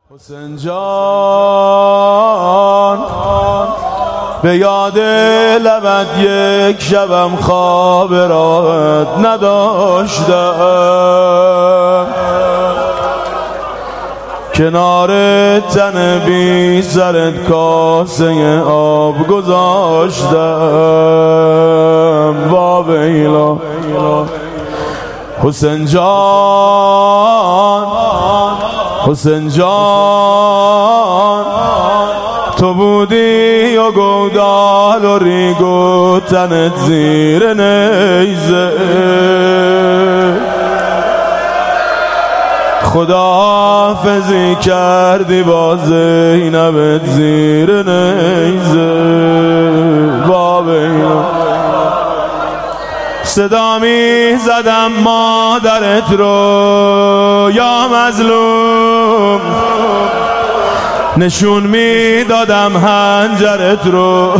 حسین جان به یاد لبت یک شبم خواب راحت نداشتم، کنار تن بی سرت کاسه آب گذاشتم. وا ویلا حسین جان، حسین جان تو بودی و گودال و ریگ و تنت زیر نیزه، خداحافظی کردی با زینبت زیر نیزه. صدا می زدم مادرت رو یا مظلوم، نشون می دادم حنجرت رو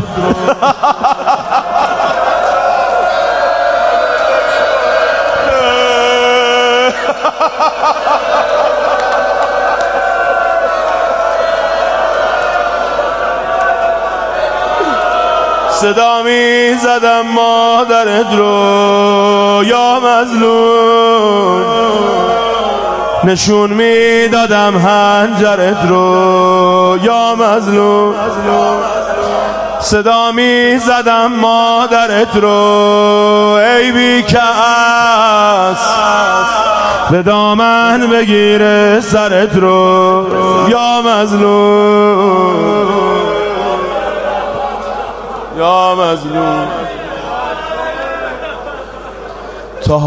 صدا می زدم مادرت رو یا مظلوم، نشون می دادم حنجرت رو یا مظلوم. صدا می زدم مادرت رو ای بی کس، به دامن بگیره سرت رو یا مظلوم، یا مظلوم. تا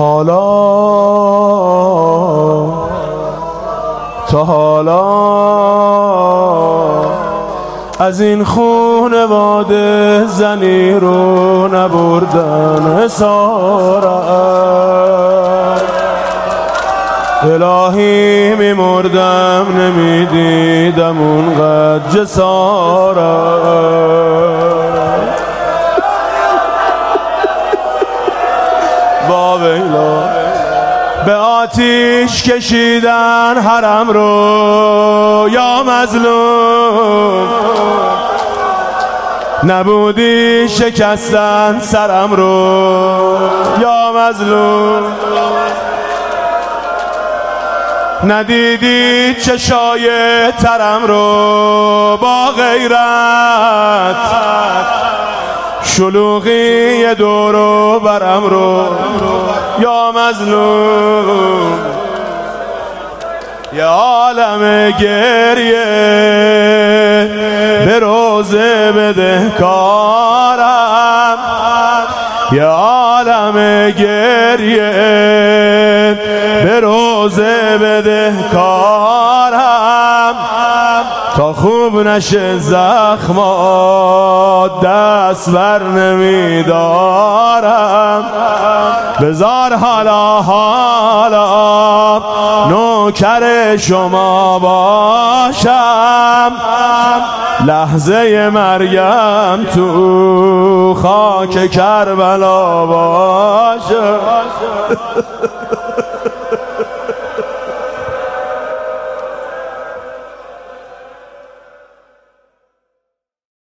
حالا از این خونواده زنی رو نبردن اسارت، الهی میمردم نمیدیدم اونقدر جسارت. با ویلا به آتیش کشیدن حرم رو یا مظلوم، نبودی شکستن سرم رو یا مظلوم، ندیدی چشای ترم رو با غیرت، شلوغی دور و برم رو یا مظلوم. یه عالم گریه به روزه بدهکارم، یه عالم گریه به روزه بدهکارم، تا خوب نشه زخمات دست بر نمیدارم. بذار حالا نوکر شما باشم، لحظه مریم تو خاک کربلا باشم.